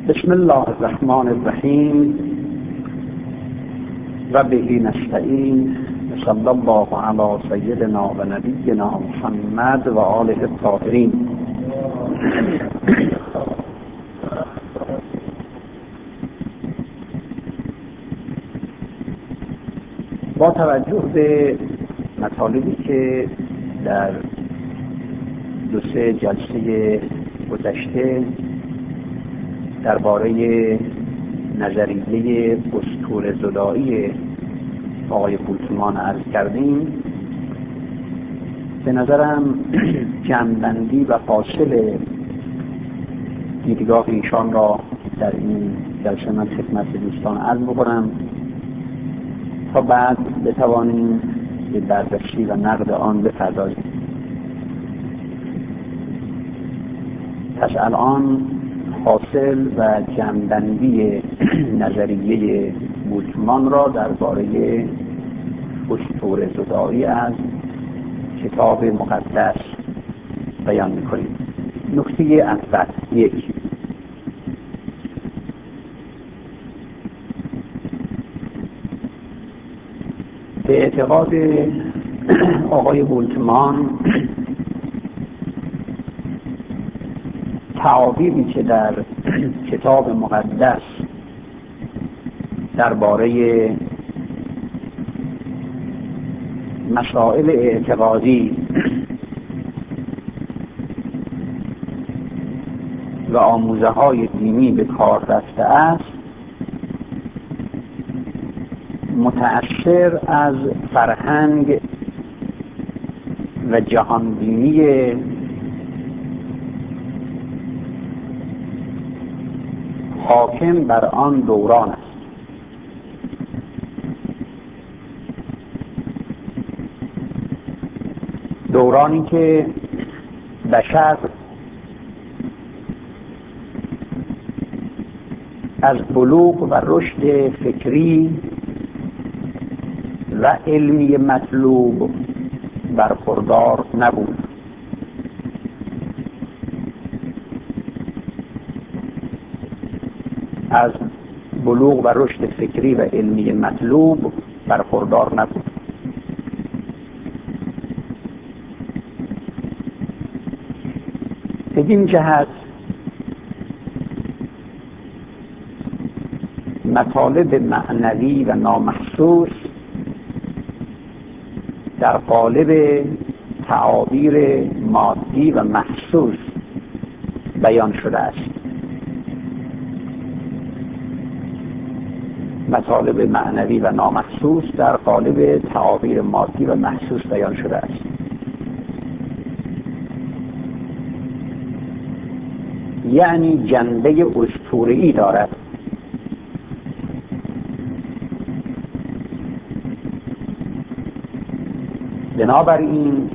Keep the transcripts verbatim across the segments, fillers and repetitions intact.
بسم الله الرحمن الرحیم و به نستعین. صلی الله علی سیدنا و نبینا محمد و آله الطاهرین. با توجه به مطالبی که در دو سه جلسه گذشته درباره نظریه اسطوره‌زدایی آقای بولتمان عرض کردیم، به نظرم جمع‌بندی و حاصل دیدگاه ایشان را در این جلسه من خدمت دوستان عرض بکنم تا بعد بتوانیم به بررسی و نقد آن بپردازیم. پس الان حاصل و جمع‌بندی نظریه بولتمان را درباره اسطوره‌زدایی از کتاب مقدس بیان می‌کنیم. نکته اول: یک، به اعتقاد آقای بولتمان تعابیری که در کتاب مقدس درباره مسائل اعتقادی و آموزه‌های دینی به کار رفته است، متأثر از فرهنگ و جهانبینی حاکم بر آن دوران است. دورانی که بشر از بلوغ و رشد فکری و علمی مطلوب برخوردار نبود. از بلوغ و رشد فکری و علمی مطلوب برخوردار نبود. بدین جهت مطالب معنوی و نامحسوس در قالب تعابیر مادی و محسوس بیان شده است. مطالب معنوی و نامحسوس در قالب تعابیر مادی و محسوس بیان شده است. یعنی جنبه اسطوره‌ای دارد. بنابراین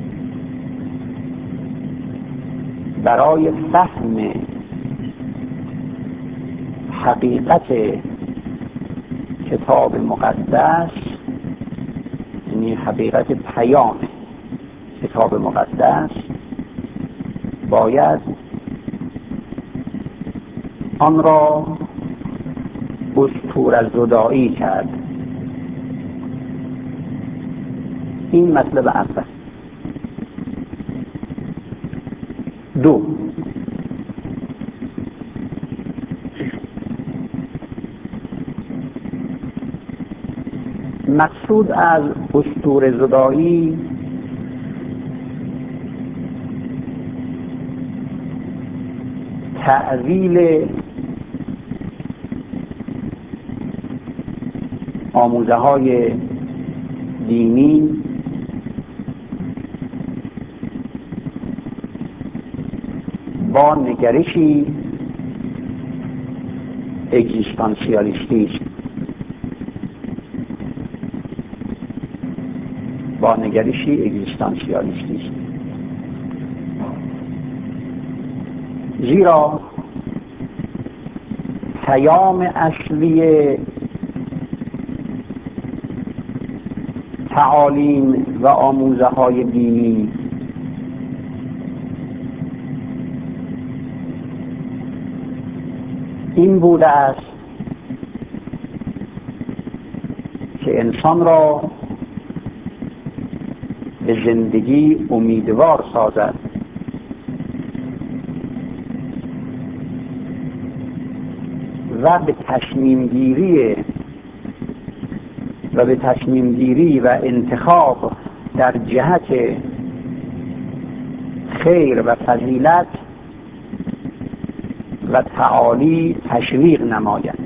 برای فهم حقیقت کتاب مقدس، یعنی حقیقت پیام کتاب مقدس، باید آن را اسطوره‌زدایی کرد. این مطلب اول. دو، مقصود از اسطوره‌زدایی تأویل آموزه‌های دینی با نگرشی اگزیستانسیالیستی است. با نگرشی اگزیستانسیالیستی است. زیرا پیام اصلی تعالیم و آموزه‌های دینی این بوده است که انسان را به زندگی امیدوار سازد و به تصمیم گیری و به تصمیم گیری و انتخاب در جهت خیر و فضیلت و تعالی تشویق نماید.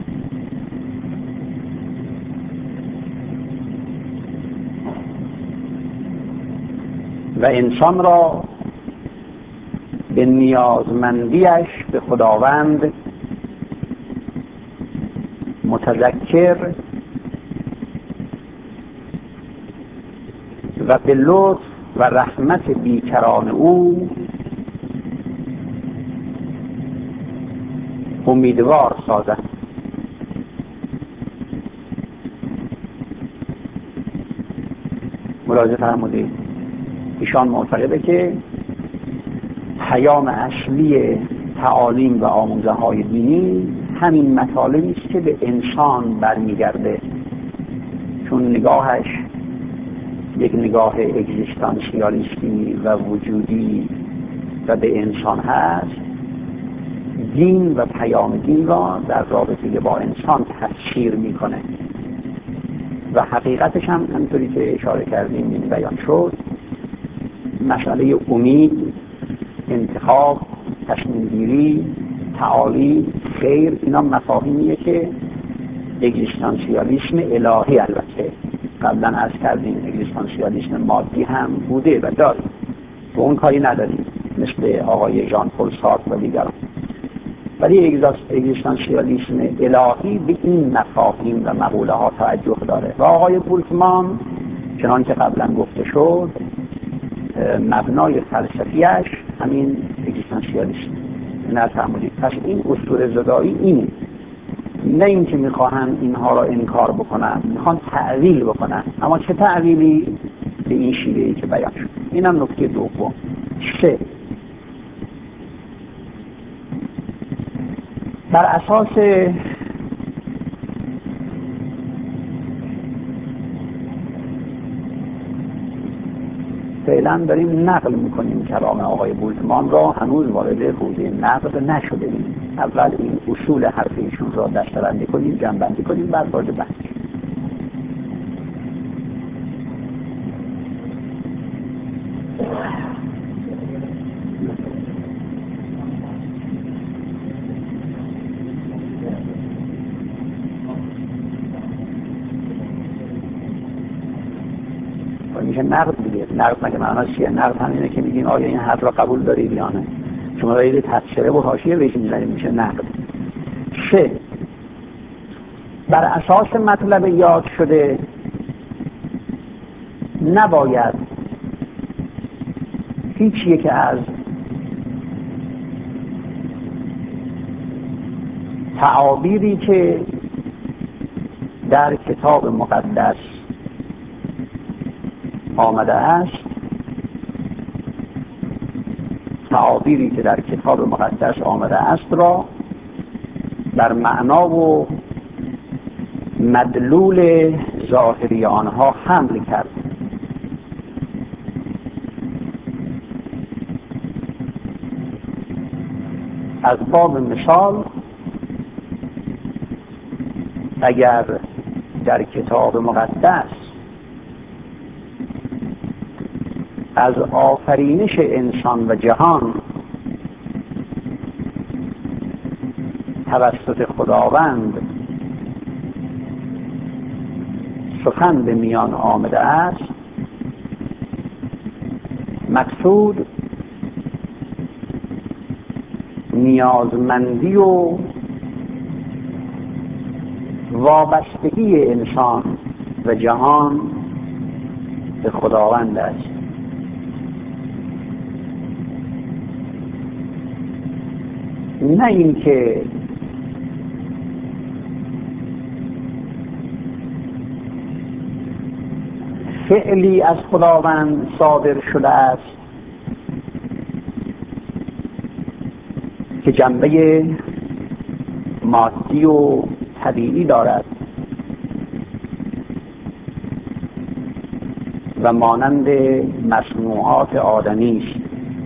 و انسان را به نیازمندیش به خداوند متذکر و به لطف و رحمت بیکران او امیدوار سازد. ملاحظه فرمودید ایشان معتقده که پیام اصلی تعالیم و آموزه های دینی همین مطالبی است که به انسان برمیگرده، چون نگاهش یک نگاه اگزیستانسیالیستی و وجودی و به انسان هست. دین و پیام دین را در رابطه با انسان تفسیر میکنه و حقیقتش هم همونطوری که اشاره کردیم این بیان شد، مسئله امید، انتخاب، تصمیم گیری، تعالی، خیر، اینا مفاهیمیه که اگزیستانسیالیسم الهی البته قبلا عرض کردیم اگزیستانسیالیسم مادی هم بوده و داریم و اون کاری نداریم مثل آقای ژان پل سارتر و دیگران، ولی اگزیستانسیالیسم الهی به این مفاهیم و مقوله ها توجه داره و آقای بولتمان چنان که قبلا گفته شد مبنای فلسفیش همین اگزیستانسیالیسم نفهمونید. پس این اسطوره زدایی اینه، نه این که میخواهن اینها را انکار بکنن، میخوان تعویل بکنن، اما چه تعویلی؟ به این شیوهی که بیان شد. این هم نکته دوم. سه، بر اساس فعلا داریم نقل میکنیم کلام آقای بولتمان را، هنوز وارد حوزه نقد نشده ایم. اول این اصول حرف ایشون را دسته‌بندی کنیم، جمع‌بندی کنیم، بعد وارد بحث. میشه نقد دیگه. نقد مگه معناش چیه؟ نقد همینه که میگیم آیا این حرف را قبول دارید یا نه. شما دارید تبصره و حاشیه بهش میزنید، میشه نقد. سه، بر اساس مطلب یاد شده نباید هیچ یک از تعابیری که در کتاب مقدس آمده است تعابیری که در کتاب مقدس آمده است را بر معنا و مدلول ظاهری آنها حمل کرد. از باب مثال اگر در کتاب مقدس از آفرینش انسان و جهان توسط خداوند سخن به میان آمده است، مقصود نیازمندی و وابستگی انسان و جهان به خداوند است. نه اینکه فعلی از خداوند صادر شده است که جنبه مادی و طبیعی دارد و مانند مصنوعات آدمی است.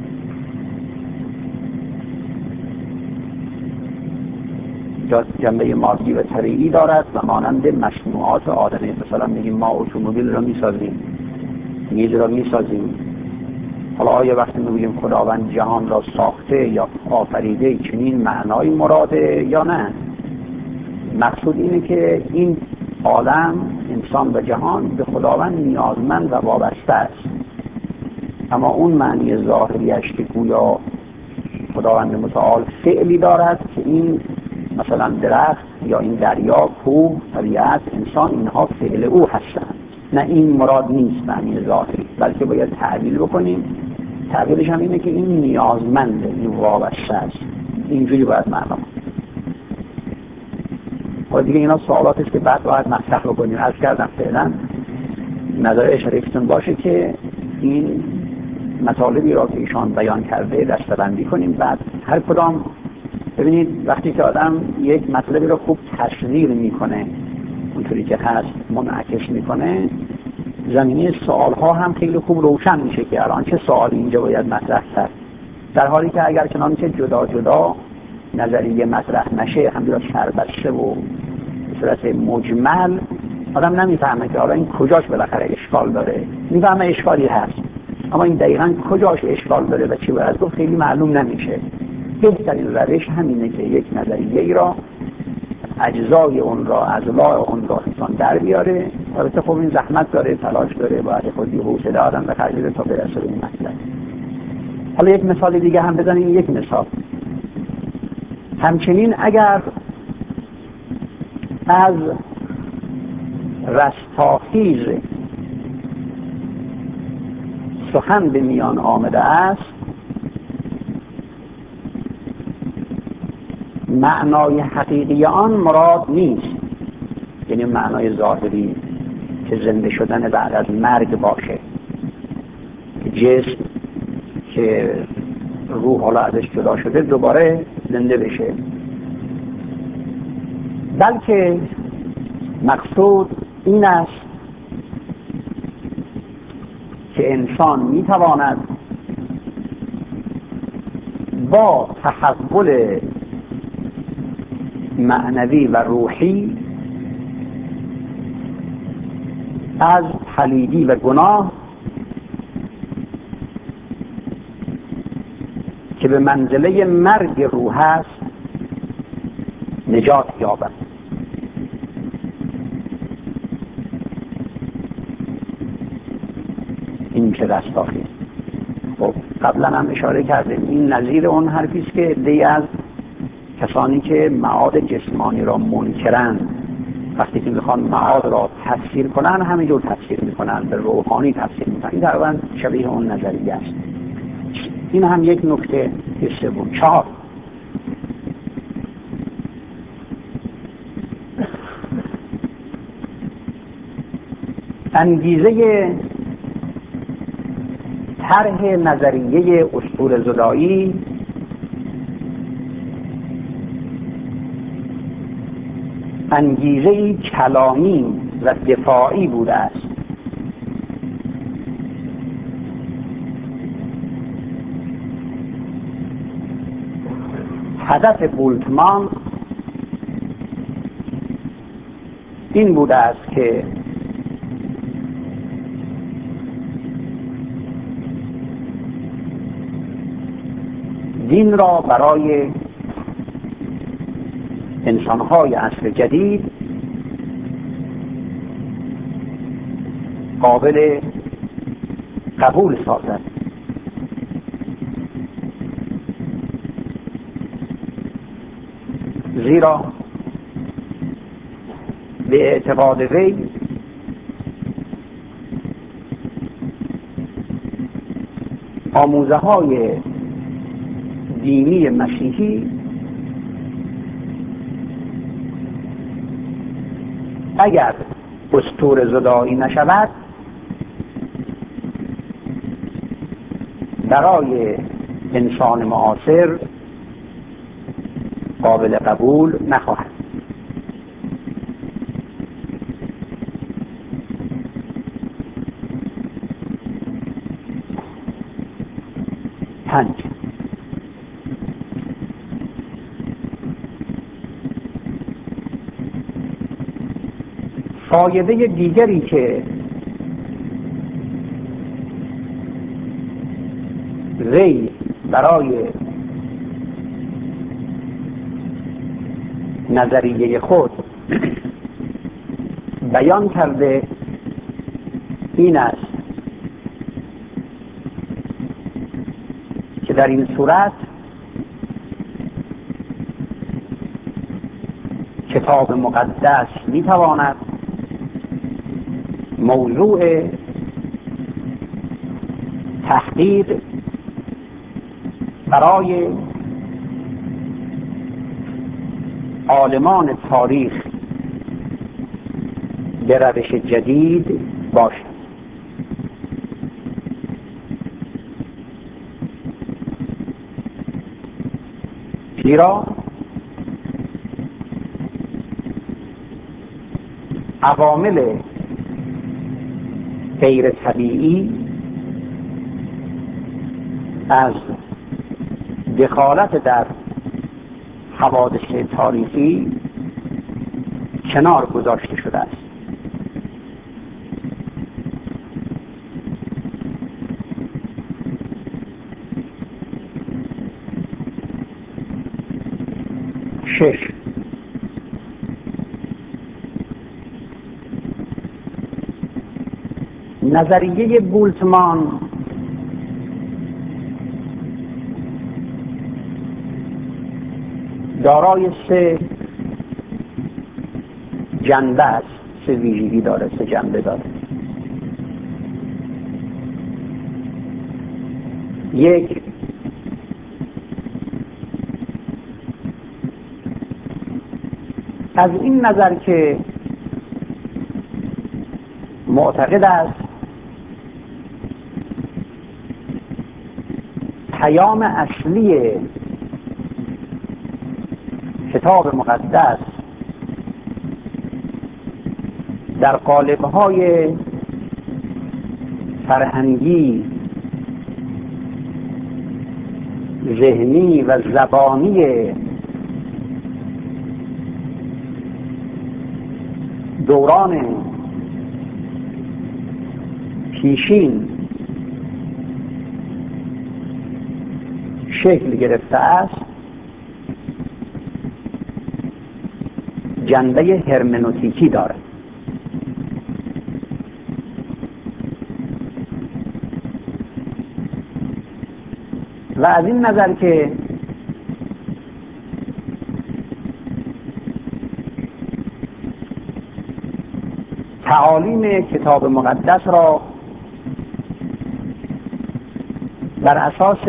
جنبه مادی و طبیعی دارد و مانند مصنوعات آدمی. مثلا میگیم ما اتومبیل را میسازیم، میز را میسازیم. حالا آیا وقتی میگیم خداوند جهان را ساخته یا آفریده چنین معنایی مراده یا نه؟ مقصود اینه که این عالم، انسان و جهان به خداوند نیازمند و وابسته است، اما اون معنی ظاهریش که گویا خداوند متعال فعلی دارد که این مثلا درخت یا این دریا، کوه، طبیعت، انسان، اینها فعل او هستند. نه، این مراد نیست معنی ظاهری، بلکه باید تعبیر بکنیم. تعبیرش هم اینه که این نیازمنده، این وابسته است. اینجوری باید معنا. و دیگه اینا سوالاتی است که بعد باید مطرح بکنیم. عرض کردم فعلا نظر شریفتون باشه که این مطالبی را که ایشان بیان کرده دسته‌بندی کنیم. بعد هر کدام ببینید وقتی که آدم یک مطلبی رو خوب تصویر میکنه، اونطوری که هست منعکس میکنه، زمینه سوال ها هم خیلی خوب روشن میشه که الان چه سوالی اینجا باید مطرح کرد. در حالی که اگر چنانچه جدا جدا نظریه مطرح نشه، همینجا سربسته و به صورت مجمل، آدم نمیفهمه که حالا این کجاش بالاخره اشکال داره. میفهمه اشکالی هست، اما این دقیقاً کجاش اشکال داره و چی باید گفت خیلی معلوم نمیشه. بهترین روش همینه که یک نظریه ای را، اجزای اون را، اضلاع اون را انسان در بیاره. البته خب این زحمت داره، تلاش داره، باید خودی حوصله آدم به خرج بده تا برسه به این مطلب. حالا یک مثال دیگه هم بزنیم. یک مثال همچنین اگر از رستاخیز سخن به میان آمده است، معنای حقیقی آن مراد نیست، یعنی معنای ظاهری که زنده شدن بعد از مرگ باشه، که جسم که روح حالا ازش جدا شده دوباره زنده بشه، بلکه مقصود این است که انسان میتواند با تحول معنوی و روحی از پلیدی و گناه که به منزله مرگ روح است نجات یابد. این که رستاخیز. خب قبلا هم اشاره کردیم این نظیر اون حرفی است که عده‌ای از کسانی که معاد جسمانی را منکرند، وقتی که میخوان معاد را تفسیر کنن همینجور تفسیر میکنن، به روحانی تفسیر میکنن. این تقریبا شبیه اون نظریه است. این هم یک نکته. سوم. چهار، انگیزه طرح نظریه اسطوره‌زدایی انگیزه‌ای کلامی و دفاعی بوده است. هدف بولتمان این بوده است که دین را برای انسان‌های عصر جدید قابل قبول سازد. زیرا به اعتقاد وی آموزه‌های دینی مسیحی اگر اسطوره‌زدایی نشود برای انسان معاصر قابل قبول نخواهد. پنج، فایده دیگری که وی برای نظریه خود بیان کرده این است که در این صورت کتاب مقدس میتواند موضوع تحقیق برای عالمان تاریخ به روش جدید باشد. زیرا عوامل غیر طبیعی از دخالت در حوادث تاریخی کنار گذاشته شده است. شش، نظریه بولتمان دارای سه جنبه است، سه ویژگی داره، سه جنبه داره. یک، از این نظر که معتقد است پیام اصلی کتاب مقدس در قالب‌های فرهنگی، ذهنی و زبانی دوران پیشین شکل گرفته است، جنبه هرمنوتیکی دارد. و از این نظر که تعالیم کتاب مقدس را بر اساس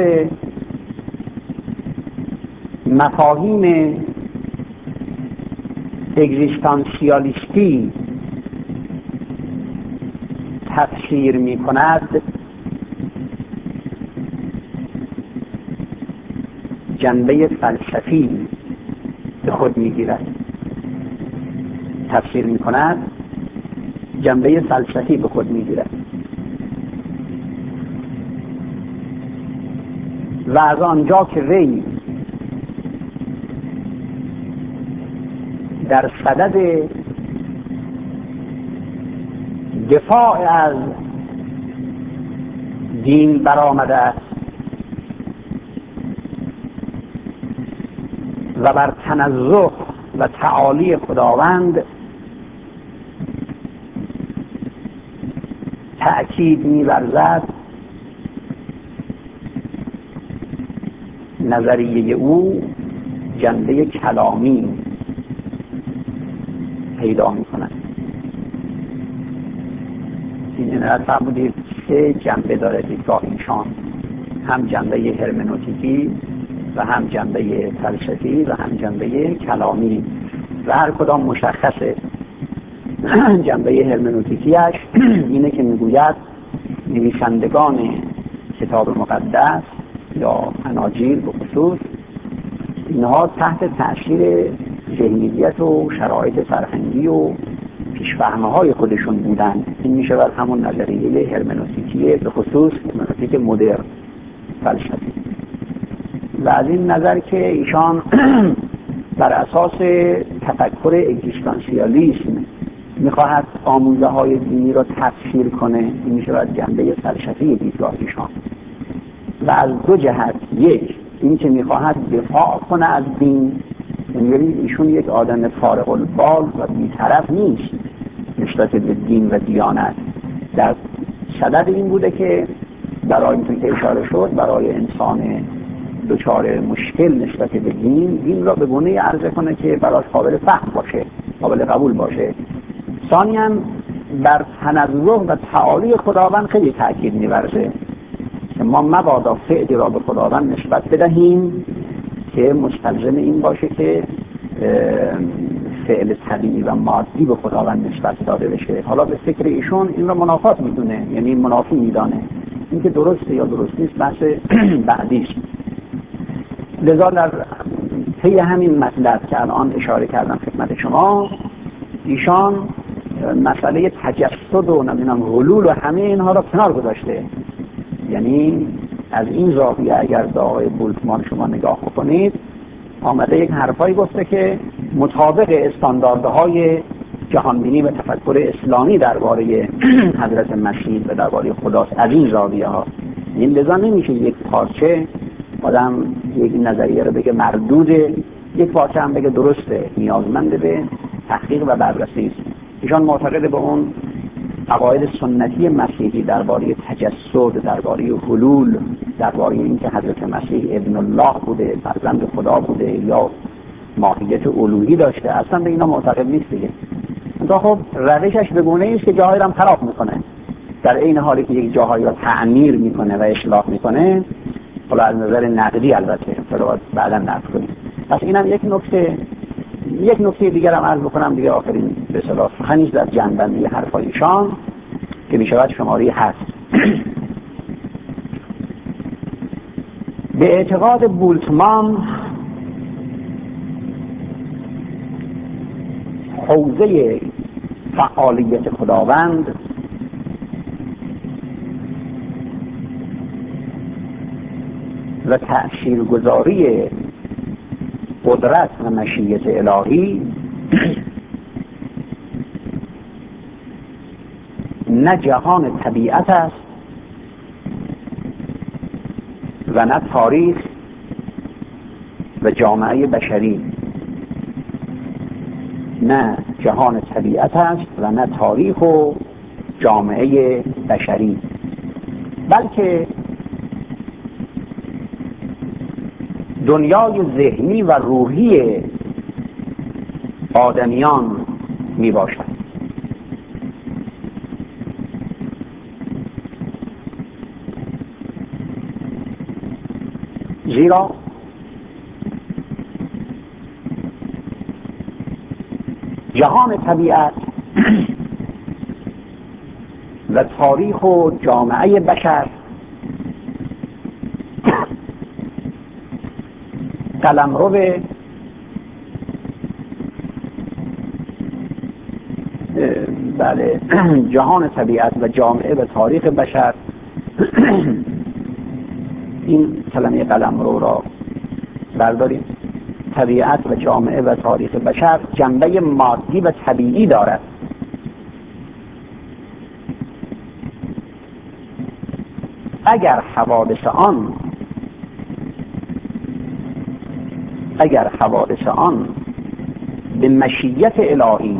مفاهیم اگزیستانسیالیستی تفسیر می کند، جنبه فلسفی به خود می گیرد. تفسیر می کند جنبه فلسفی به خود می گیرد. و از آنجا که وی در صدد دفاع از دین برآمده است و بر تنزه و تعالی خداوند تأکید می‌ورزد، نظریه او جنبه کلامی پیدا می‌کند. این عنایت فرمودید سه جنبه داره دیدگاه ایشان، هم جنبه هرمنوتیکی و هم جنبه فلسفی و هم جنبه کلامی و هر کدام مشخصه. جنبه هرمنوتیکیش اینه که میگوید نویسندگان کتاب مقدس یا اناجیل به خصوص اینها تحت تأثیر ذهنیت و شرایط فرهنگی و پیشفهم‌های خودشون بودن. این میشه بر همون نظریه هرمنوتیکی، به خصوص هرمنوتیک مدرن فلسفی. و از این نظر که ایشان بر اساس تفکر اگزیستانسیالیسم میخواهد آموزه های دینی را تفسیر کنه، این میشه بر جنبه فلسفی دیدگاه ایشان. و از دو جهت، یک این که میخواهد دفاع کنه از دین، یعنی ایشون یک آدم فارغ البال و بی‌طرف نیست نسبت به دین و دیانت. در صدد این بوده که برای اینکه که اشاره شد برای انسان دچار مشکل نسبت به دین، دین را به گونه‌ای عرضه کنه که براش قابل فهم باشه، قابل قبول باشه. ثانیاً بر تنزه و تعالی خداوند خیلی تأکید می‌ورزه که ما مبادا فعلی را به خداوند نسبت بدهیم که مستلزم این باشه که فعل طبیعی و مادی به خداوند نسبت داده بشه. حالا به فکر ایشون این را منافات میدونه، یعنی منافی میدانه. این که درسته یا درست نیست بحث بعدی است. لذا در طی همین مطلب که الان اشاره کردم خدمت شما، ایشان مسئله تجسد و نمیدونم حلول و همه اینها را کنار گذاشته. یعنی از این زاویه اگر به آقای بولتمان شما نگاه بکنید، آمده یک حرفایی گفته که مطابق استانداردهای جهانبینی و تفکر اسلامی درباره حضرت مسیح و درباره خداست. از این زاویه ها این لذا نمیشه یک پارچه آدم یک نظریه رو بگه مردوده، یک پارچه هم بگه درسته، نیازمند به تحقیق و بررسی است. ایشان معتقد به اون عقاید سنتی مسیحی درباره تجسد، درباره حلول، درباره اینکه حضرت مسیح ابن الله بوده، فرزند خدا بوده یا ماهیت الوهی داشته، اصلا به اینا معتقد نیست دیگه. اما خب روشش به گونه‌ای است که جاهایی هم خراب میکنه، در این حالی که یک جاهایی را تعمیر میکنه و اصلاح میکنه. حالا از نظر نقدی البته فرض بعداً نقد کنیم. پس اینم یک نکته. یک نکته دیگر هم عرض بکنم دیگه، آخرین به اصطلاح سخنی در جنبندی حرفای ایشان که میشود شماره هفت. به اعتقاد بولتمان حوزه فعالیت خداوند و تأثیرگذاری قدرت و مشیت الهی نه جهان طبیعت است و نه تاریخ و جامعه بشری. نه جهان طبیعت است و نه تاریخ و جامعه بشری، بلکه دنیای ذهنی و روحی آدمیان می باشد. زیرا جهان طبیعت و تاریخ و جامعه بشر قلمرو بله جهان طبیعت و جامعه و تاریخ بشر این کلمه قلمرو را برداریم. طبیعت و جامعه و تاریخ بشر جنبه مادی و طبیعی دارد. اگر حوادث آن اگر حوادث آن به مشیت الهی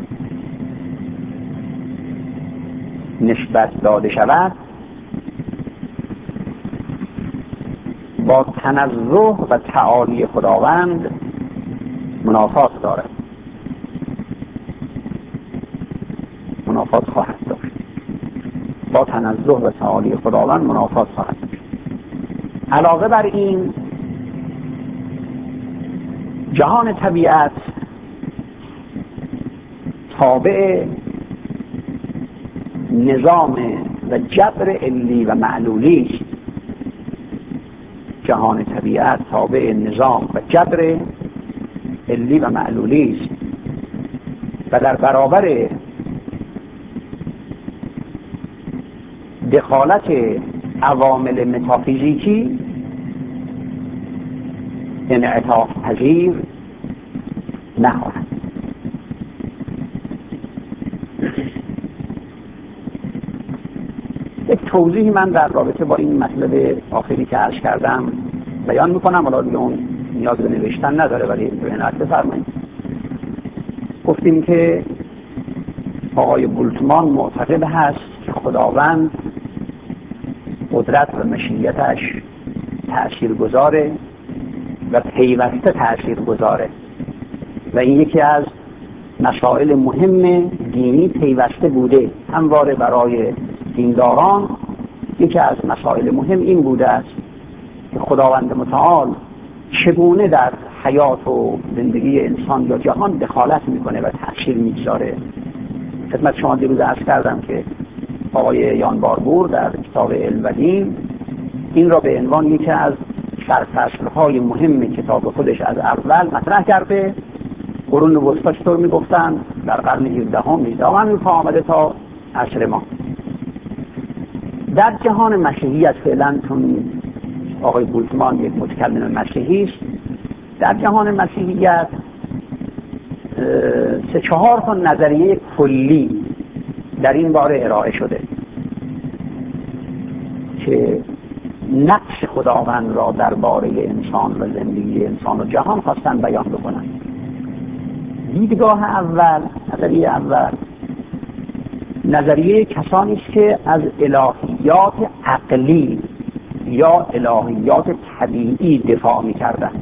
نسبت داده شود، با تنزه و تعالی خداوند منافات دارد، منافات خواهد داشت. با تنزه و تعالی خداوند منافات خواهد داشت. علاوه بر این، جهان طبیعت تابع نظام و جبر علی و معلولی است جهان طبیعت تابع نظام و جبر علی و معلولی است و در برابر دخالت عوامل متافیزیکی انعطاف پذیر نخواهد. یک توضیحی من در رابطه با این مطلب آخری که عرض کردم بیان میکنم، حالا دیگه اون نیاز به نوشتن نداره ولی به عنایت بفرمایید. گفتیم که آقای بولتمان معتقد هست که خداوند قدرت و مشیتش تأثیرگذاره و پیوسته تأثیرگذاره و این یکی از مسائل مهم دینی پیوسته بوده. همواره برای دینداران یکی از مسائل مهم این بوده است که خداوند متعال چگونه در حیات و زندگی انسان یا جهان دخالت میکنه و تأثیر میگذاره. خدمت شما دیروز عرض کردم که آقای یان باربور در کتاب علم و دین این را به عنوان یکی از سرفصل‌های مهم کتاب خودش از اول مطرح کرده. قرون وسطی چطور میگفتن؟ در قرن هفدهم هجدهم همین پا آمده تا عصر ما. در جهان مسیحیت فعلا، چون آقای بولتمان یک متکلم مسیحی است، در جهان مسیحیت سه چهار تا نظریه کلی در این باره ارائه شده که نقش خداوند را درباره انسان و زندگی انسان و جهان خواستن بیان بکنن. دیدگاه اول، نظریه اول، نظریه کسانی است که از الهیات عقلی یا الهیات طبیعی دفاع می‌کردند.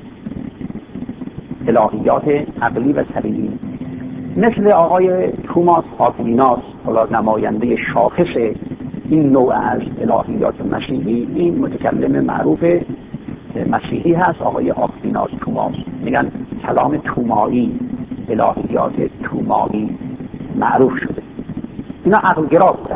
الهیات عقلی و طبیعی مثل آقای توماس آکویناس، نماینده شاخص این نوع از الهیات مسیحی، این متکلم معروف مسیحی هست، آقای آکویناس توماس، میگن کلام تومایی، الهیات تومایی معروف شده. اینا عقلگرا بودن.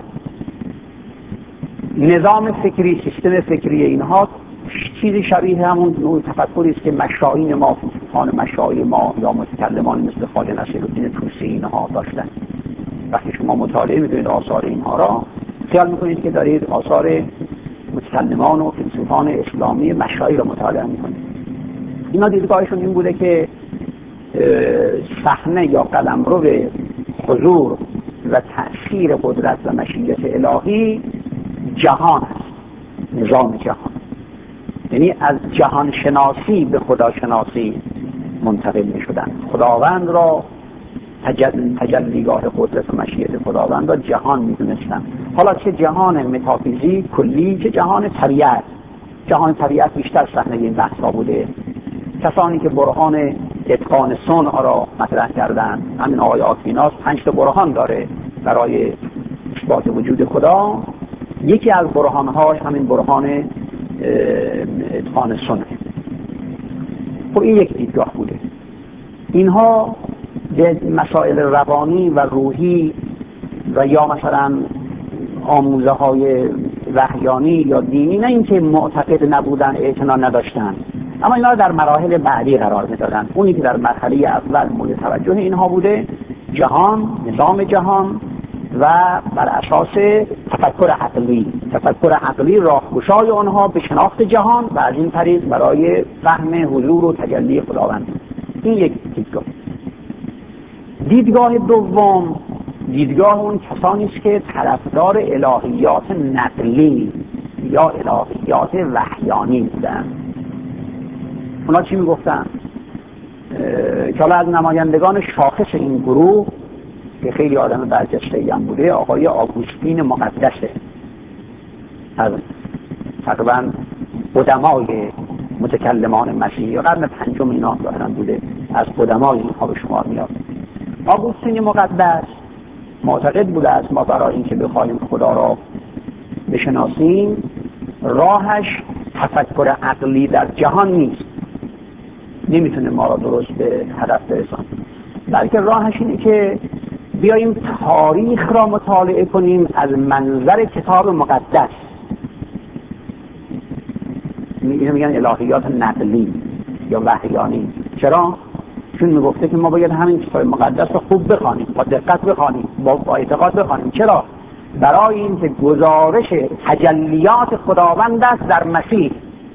نظام فکری، سیستم فکری اینها چیزی شبیه همون نوع تفکری است که مشایین ما، فیلسوفان مشایی ما یا متکلمان مثل خواجه نصیرالدین طوسی اینها داشتن. وقتی شما مطالعه میکنید آثار اینها را، خیال میکنید که دارید آثار متکلمان و فیلسوفان اسلامی مشایی را مطالعه میکنید. اینا دیدگاهشون این بوده که صحنه یا قلمرو حضور و تأثیر قدرت و مشیت الهی جهان است، نظام جهان. یعنی از جهان شناسی به خداشناسی منتقل می شدن. خداوند را تجل... تجلیگاه قدرت و مشیت خداوند را جهان می دونستن. حالا چه جهان متافیزیک کلی، چه جهان طبیعت. جهان طبیعت بیشتر صحنه این بحثا بوده. کسانی که برهان اتقان صنع را مطرح کردن، همین آقای آکویناس پنج تا برهان داره برای اثبات وجود خدا. یکی از برهان‌هاش همین برهان اتقان صنع. خب این یک دیدگاه بوده. اینها به مسائل روانی و روحی و یا مثلا آموزه های وحیانی یا دینی نه اینکه معتقد نبودن، اعتنا نداشتن، اما اینا در مراحل بعدی قرار میدادن. اونی که در مرحله اول مورد توجه اینها بوده جهان، نظام جهان و بر اساس تفکر عقلی تفکر عقلی راهگشای آنها به شناخت جهان و از این طریق برای فهم حضور و تجلی خداوند. این یک دیدگاه. دیدگاه دوم، دیدگاه اون کسانی است که طرفدار الهیات نقلی یا الهیات وحیانی بودن. اونا چی میگفتن؟ که حالا از نمایندگان شاخص این گروه که خیلی آدم برجسته‌ای هم بوده، آقای آگوستین مقدسه، از تقریبا قدمای متکلمان مسیحی قرن پنجم اینا دارن بوده، از قدمای اینها به شمار میاد. آگوستین مقدس معتقد بوده است ما برای اینکه بخواهیم خدا را بشناسیم راهش تفکر عقلی در جهان نیست، نمیتونه ما را درست به هدف برساند، بلکه راهش اینه که بیاییم تاریخ را مطالعه کنیم از منظر کتاب مقدس. اینو میگن الهیات نقلی یا وحیانی. چرا؟ چون میگفته که ما باید همین کتاب مقدس رو خوب بخوانیم، با دقت بخوانیم، با, با اعتقاد بخوانیم. چرا؟ برای اینکه گزارش تجلیات خداوند است در مسیح.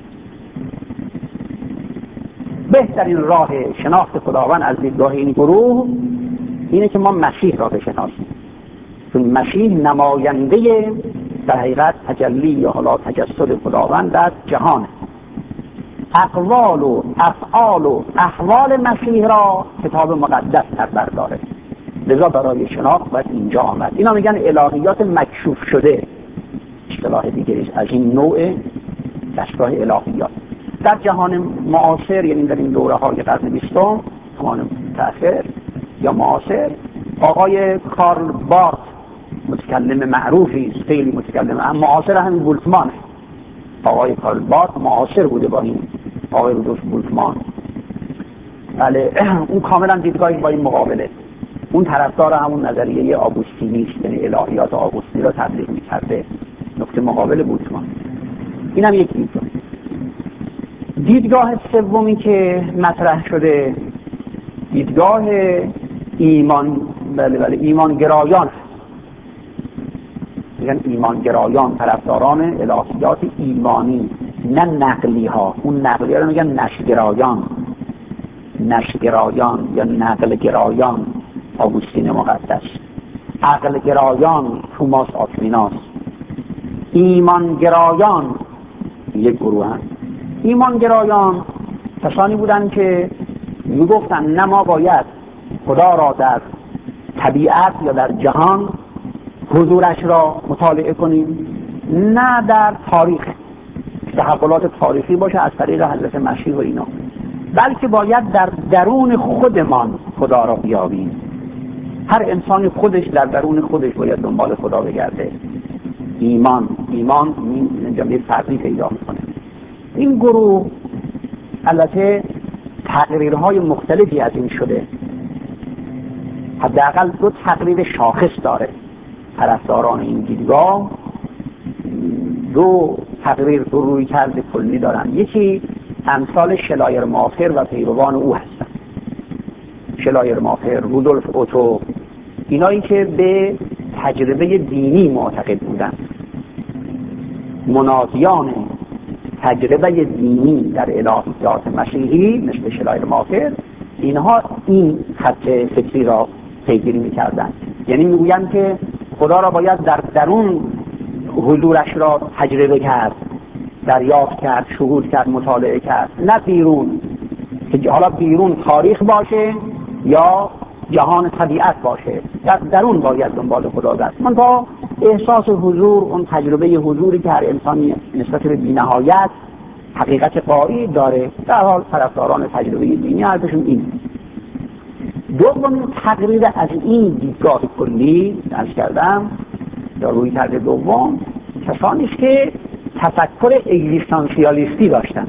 بهترین راه شناخت خداوند از دیدگاه این گروه اینه که ما مسیح را بشناسیم، چون مسیح نماینده در حقیقت تجلی یا حالا تجسد خداوند در جهان. اقوال و افعال و احوال مسیح را کتاب مقدس در بر داره، لذا برای شناخت باید اینجا آمد. اینا میگن الهیات مکشوف شده، اصطلاح دیگه از این نوع دستگاه الهیات. در جهان معاصر، یعنی در این دوره های قرن بیستم، زمان متأخر یا معاصر، آقای کارل بارت متکلم معروفی، خیلی متکلم هم معاصر همین بولتمان. آقای کارل بارت معاصر بوده با این آقای رودولف بولتمان. بله، اون کاملا دیدگاهی با این مقابله. اون طرفدار همون نظریه آگوستینی است، یعنی الهیات آگوستینی را تبلیغ می‌کرده، نقطه مقابل بولتمان. اینم یک دیدگاه. دیدگاه سومی که مطرح شده دیدگاه ایمان بله بله ایمانگرایان. میگن ایمانگرایان طرفداران الهیات ایمانی، نه نقلی ها. اون نقلی ها رو میگن نشگرایان، نشگرایان یا نقلگرایان آگوستین مقدس، عقلگرایان توماس آکویناس. ایمانگرایان یک گروه هست. ایمانگرایان کسانی بودند که میگفتن نه ما باید خدا را در طبیعت یا در جهان حضورش را مطالعه کنیم، نه در تاریخ تحولات تاریخی باشه از طریق حضرت مسیح و اینا، بلکه باید در درون خودمان خدا را بیابیم. هر انسانی خودش در درون خودش باید دنبال خدا بگرده. ایمان ایمان اینجا یه فرقی پیدا میکنه. این گروه البته تقریرهای مختلفی از این شده، حداقل دو تقریر شاخص داره. طرفداران این دیدگاه دو تقریر دو روی کرد کلی دارن. یکی امثال شلایر ماخر و پیروان او هستن. شلایر ماخر، رودولف اوتو، اینایی که به تجربه دینی معتقد بودن، منادیان تجربه دینی در الهیات مسیحی مثل شلایر ماخر، اینها این خط فکری را پیگیری می‌کردند. یعنی میگویند که خدا را باید در درون حضورش را تجربه کرد، دریافت کرد، شهود کرد، مطالعه کرد، نه بیرون، که حالا بیرون تاریخ باشه یا جهان طبیعت باشه، در درون باید دنبال خدا گشت. من تا احساس حضور، اون تجربه حضوری که هر انسانی نسبت به بی‌نهایت حقیقت قایی داره، در حال طرفداران تجربه دینی حرفشون این. دومین تقریر از این دیدگاه کلی عرض کردم یا روی کرده دوم، کسانی است که تفکر اگزیستانسیالیستی داشتن.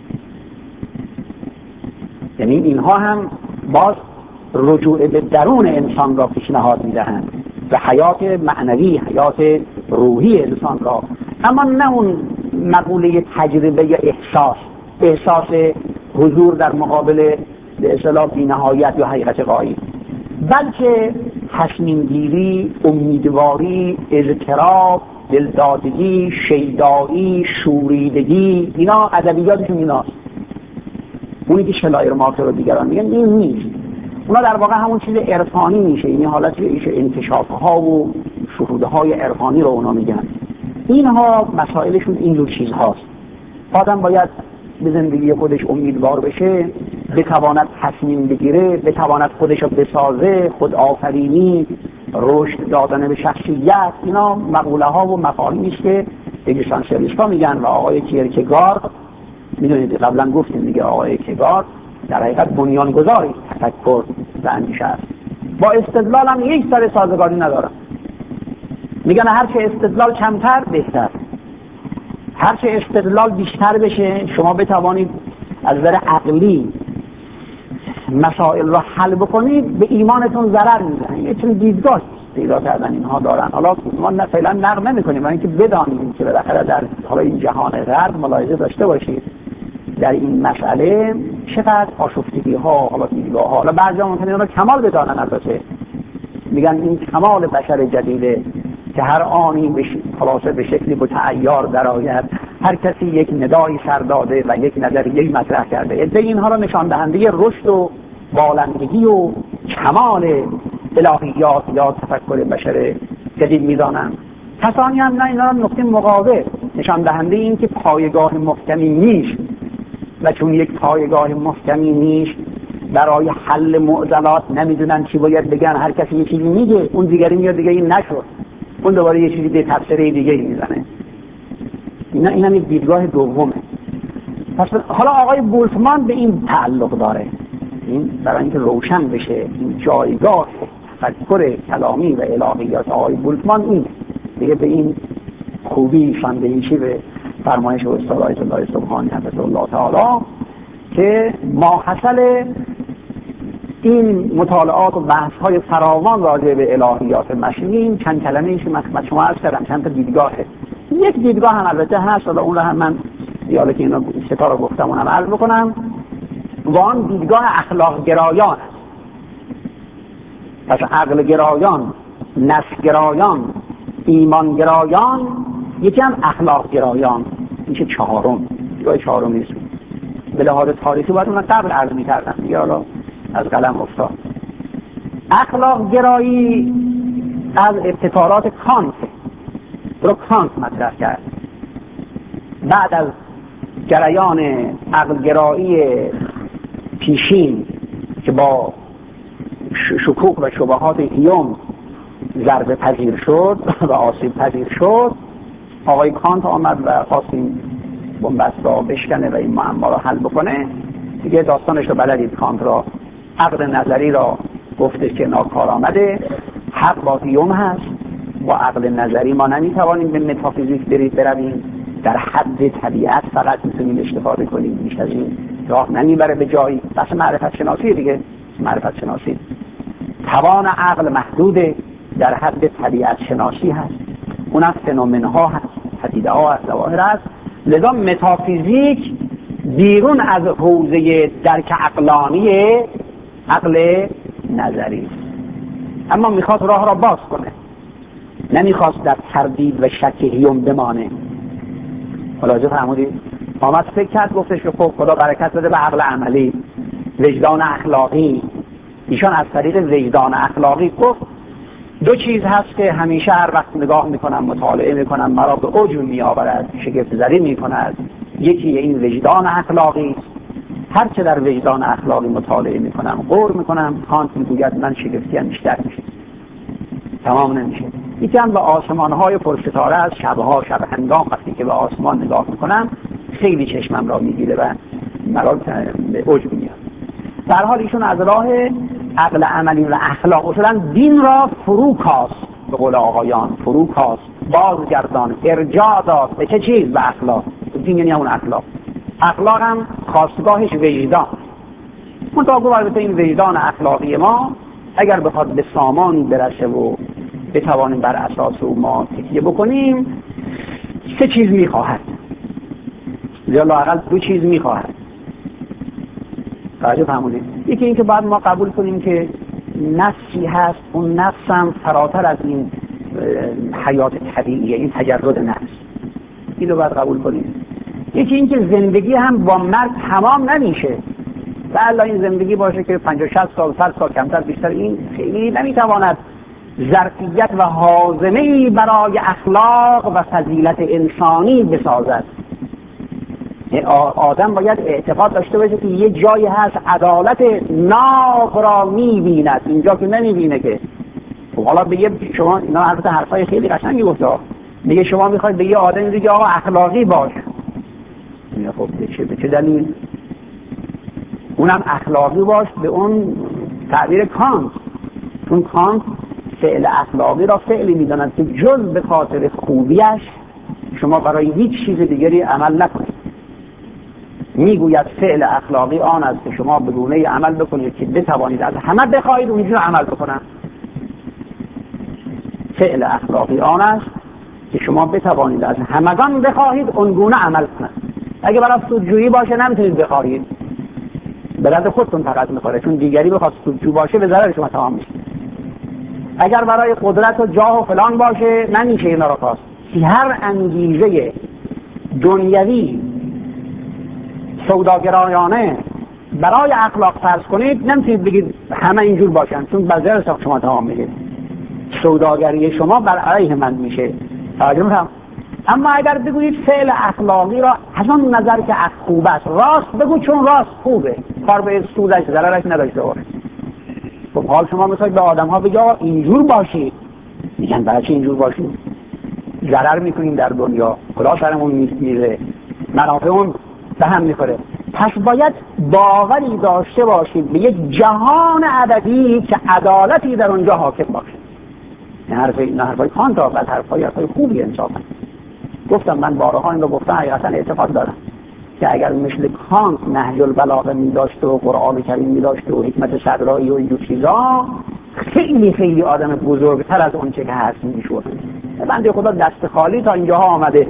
یعنی اینها هم باز رجوع به درون انسان را پیشنهاد میدهند، به حیات معنوی، حیات روحی انسان را، اما نه اون مقوله تجربه یا احساس احساس حضور در مقابل به اصطلاح بی‌نهایت یا حقیقت غایی، بلکه تصمیم گیری، امیدواری، اضطراب، دلدادگی، شیدایی، شوریدگی، اینا ادبیاتشون ایناست. اونی که شلایر ماخر رو دیگران میگن این نیست. اونا در واقع همون چیز عرفانی میشه، یعنی حالت انکشاف‌ها و شهودهای عرفانی رو اونا میگن. اینها مسائلشون این جور چیزهاست. آدم باید به زندگی خودش امیدوار بشه، بتواند تصمیم بگیره، بتواند خودش رو بسازه، خود آفرینی، رشد دادن به شخصیت. اینا مقوله ها و مفاهیمی است که اگزیستانسیالیست‌ها میگن و آقای کیرکگارد، میدونید قبلا گفتیم دیگه، آقای کیرکگارد در حقیقت بنیانگذاری تفکر و اندیشه است. با استدلال هم یک سر سازگاری ندارن. میگن هرچه استدلال کمتر بهتر، هرچه استدلال بیشتر بشه شما بتوانید از نظر عقلی مسائل را حل بکنید، به ایمانتون ضرر میزنید. این چون دیدگاه پیدا کردن اینها دارن. حالا ما نه فعلا نقد نمی‌کنیم، ولی اینکه بدانیم که بالاخره در حالا این جهان غرب ملاحظه داشته باشید در این مسئله چقدر آشفتگی‌ها، حالا دیدگاه‌ها، حالا بعضی‌ها ممکنه اینا رو کمال بدانن، البته میگن این کمال بشر جدیده که هر آنی به خلاصه به شکلی متعیار درآید، هر کسی یک ندایی سر داده و یک نظریه‌ای مطرح کرده. عده اینها را نشان دهنده رشد و بالندگی و کمال الهیات یا تفکر بشر جدید می‌دانند. کسانی هم نه اینا را نقطه مقابل نشان دهنده این که پایگاه محکمی نیست و چون یک پایگاه محکمی نیست برای حل معضلات نمیدونن چی باید بگن، هر کسی یه چیزی میگه، اون دیگری میاد دیگه این نشد، اون دوباره یه چیزی به تفسیر دیگه میزنه. اینا اینا یک دیدگاه دومه. پس حالا آقای بولتمان به این تعلق داره، این برای اینکه روشن بشه این جایگاه تفکر کلامی و الهیات آقای بولتمان، این دیگه به این خوبی شاندهیشی به فرمایش استاد آیت الله سبحانی حفظه الله تعالی که ماحصل این مطالعات و بحث های فراوان راجع به الهیات مشیین چند کلمه ایش من شما عرض کردم، چند تا دیدگاهه. یک دیدگاه هم البته هست، حالا اون رو هم من دیاله که اینا ستا رو گفتم اونم عرض بکنم، و آن دیدگاه اخلاق گرایان است. پس عقل گرایان، نفس گرایان، ایمان گرایان، یکی هم اخلاق گرایان، میشه چهارم، دیدگاه چهارم نیست. به لحاظ تاریخی باید اون قبل عرض می‌کردم دیگه، حالا از قلم افتاد. اخلاق گرایی از ابتکارات کانت رو کانت مطرح کرد. بعد از جریان عقل گرایی پیشین که با شکوک و شبهات هیوم ضربه پذیر شد و آسیب پذیر شد، آقای کانت آمد و خواست این بنبست را بشکنه و این معما را حل بکنه. دیگه داستانش رو بلدید. کانت را عقل نظری را گفته که ناکار آمده، حق با هیوم هست، با عقل نظری ما نمیتوانیم به متافیزیک برید برویم، در حد طبیعت فقط میتونیم استفاده کنیم، بیش از این راه نمیبره به جایی. بس معرفت شناسی دیگه، معرفت شناسی توان عقل محدوده، در حد طبیعت شناسی هست، اونم فنومن ها هست، پدیده ها هست، ظواهر هست. لذا متافیزیک بیرون از حوزه درک عقلانی عقل نظری، اما میخواست راه را باز کنه، نمیخواست در تردید و شک هیوم بمانه. ملاحظه فرمودید؟ آمد فکر کرد، گفتش که خب خدا برکت بده به عقل عملی، وجدان اخلاقی. ایشان از طریق وجدان اخلاقی گفت دو چیز هست که همیشه هر وقت نگاه میکنم، مطالعه میکنم، مرا به اوج میآورد، شگفت زده میکند. یکی این وجدان اخلاقی، هر چه در وجدان اخلاقی مطالعه میکنم، غور میکنم، کانت میگوید من شگفتیم بیشتر میشه، تمام نمیشه. یکی هم به آسمانهای پرستاره از شبها، شب هنگام وقتی که به آسمان نگاه میکنم خیلی چشمم را میگیره و مرا به اوج میاد. در حال ایشون از راه عقل عملی و اخلاق اصلا دین را فرو کاست، به قول آقایان فرو کاست، بازگردان، ارجاع داد به چه چیز؟ به اخلاق. دین یعنی اون اخلاق. اخلاق هم خواستگاهش وجدان. منطقه البته این وجدان اخلاقی ما اگر بخواد به سامانی برسه و بتوانیم بر اساس او ما تکیه بکنیم، سه چیز میخواهد، یا لااقل دو چیز میخواهد. توجه فرمودید؟ یکی این که باید ما قبول کنیم که نفسی هست، اون نفس هم فراتر از این حیات طبیعیه، این تجرد نفس، این رو باید قبول کنیم. یکی این که زندگی هم با مرگ تمام نمیشه، بله این زندگی باشه که پنجاه شصت سال، صد سال، کمتر بیشتر، این خیلی نمیتواند ظرفیت و هاضمه‌ای برای اخلاق و فضیلت انسانی بسازد. آدم باید اعتقاد داشته باشه که یه جایی هست عدالت ناف را میبیند، اینجا که نمیبینه که. خب حالا به یه شما اینا البته حرفای خیلی قشنگی گفته، میگه شما میخواید به یه آدم دیگه آقا اخلاقی باش، خب به چه به چه دلیل؟ اونم اخلاقی باش به اون تعبیر کانت. اون کانت فعل اخلاقی را فعلی میداند که جز به خاطر خوبیش شما برای هیچ چیز دیگری عمل نکنید. میگوید فعل اخلاقی آن است که شما به گونه‌ای عمل بکنید که بتوانید از همه بخواهید اونجور عمل بکنن. فعل اخلاقی آن است که شما بتوانید از همگان بخواهید اونگونه عمل کنند. اگه برای سودجویی باشه نمیتونید بخواهید، به درد خودتون فقط میخوره، چون دیگری بخواد سودجو باشه به ضرر شما تمام میشه. اگر برای قدرت و جاه و فلان باشه نمیشه اینا رو خواست. هر انگیزه دنیوی سوداگرایانه برای اخلاق فرض کنید، نمیتونید بگید همه اینجور باشن، چون به ضرر شما تمام میشه. سوداگری شما بر علیه من میشه. توجه میکنم. اما اگر بگویید فعل اخلاقی را از آن نظر که خوب است راست بگو، چون راست خوبه، کار به سودش ضررش نداشته باشه. خب حال شما میخواید به آدم ها بگید اینجور باشید، میگن برای چی اینجور باشید؟ ضرر میکنیم در دنیا، کلا سرمون میره، منافعمون به هم میخوره. پس باید باوری داشته باشید به یک جهان ابدی که عدالتی در اونجا حاکم باشه. این حرف این حرفای کانت ها، بعد حرفای حرفای خوبی انصافا. گفتم من بارها این رو گفتم، حقیقتا اعتقاد دارم که اگر مثل کانت نهج البلاغه می داشته و قرآن کریم می داشته و حکمت صدرایی و اینجور چیزا، خیلی خیلی آدم بزرگتر از اون چه که هست میشود. بنده خدا دست خالی تا اینجاها آمده.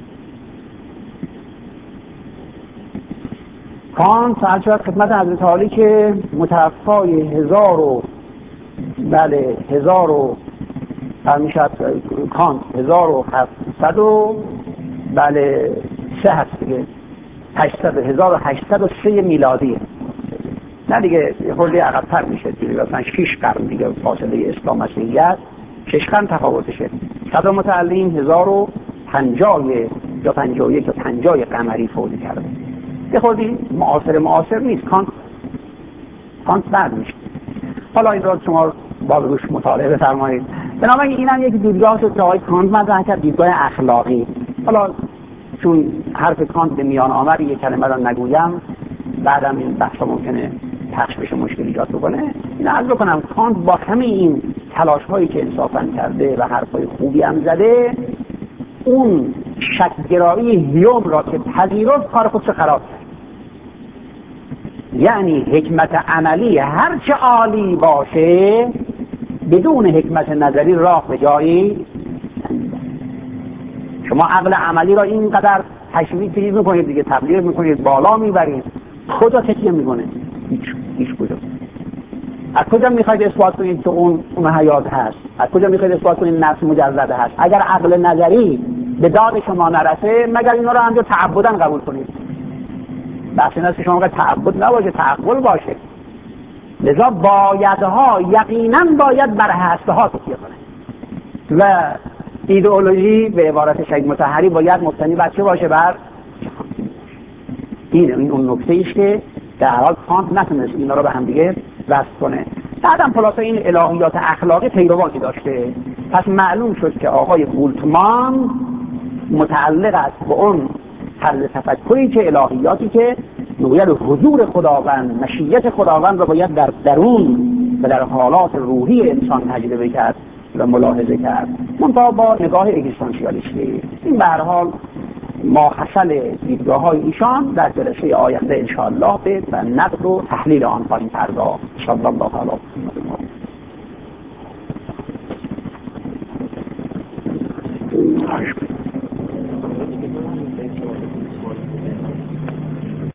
کانت هرچه خدمت حضرت عالی که متوفای هزار و بله هزار و میشد کانت هزار و هفتصد و بله سه هست دیگه، هشتصد هزار و هشتصد و سه میلادیه، نه دیگه خورده عقب‌تر میشه دیگه، مثلا شش قرن دیگه فاصله اسلام مسیحیت، شش قرن تفاوتشه. صدر متعلم هزار و پنجاه یا پنجاه و یک یا پنجاه قمری فوت کرده. یه خورده معاصر معاصر نیست. کانت کانت بعد میشه. حالا این را شما باز روش مطالعه بفرمایید. بنابراین این هم یک دیدگاه شد که آقای کانت مطرح کرد، دیدگاه اخلاقی. حالا چون حرف کانت به میان آمد یک کلمه را نگویم، بعدم این بحث ممکنه پخش بشه، مشکل ایجاد بکنه. این عرض بکنم کانت با همه این تلاش هایی که انصافا کرده و حرفای خوبی هم زده، اون شکل‌گرایی هیوم را که پذیرفت کار خودش خراب کرد. یعنی حکمت عملی هرچه عالی باشه بدون حکمت نظری راه به جایی. شما عقل عملی را اینقدر تشویق چیز میکنید دیگه، تبلیغ میکنید، بالا میبرید، کجا تکیه میکنه؟ هیچ هیچ کجا. از کجا میخواید اثبات کنید که اون اون حیات هست؟ از کجا میخواید اثبات کنید نفس مجرده هست؟ اگر عقل نظری به داد شما نرسه، مگر اینا رو همجور تعبداً قبول کنید؟ بحث این است که شما تعبد نباشه، تعقل باشه. لذا بایدها یقیناً باید بر هسته‌ها تکیه کنه و ایدئولوژی به عبارت شیخ مطهری باید مبتنی بر چه باشه؟ بر این این اون نکته ایش که در حال کانت نتونست اینا رو به هم دیگه وصل کنه. بعدم خلاصه این الهیات اخلاقی پیروانی داشته. پس معلوم شد که آقای بولتمان متعلق است به اون طرز تفکری که الهیاتی که میگوید حضور خداوند، مشیت خداوند را باید در درون و در حالات روحی انسان تجربه کرد و ملاحظه کرد، منتها با نگاه اگزیستانسیالیستی. این به هر حال ماحصل دیدگاه های ایشان در جلسه آینده انشاءالله به و نقد و تحلیل آن خواهیم پرداخت. صلی الله علیه و آله.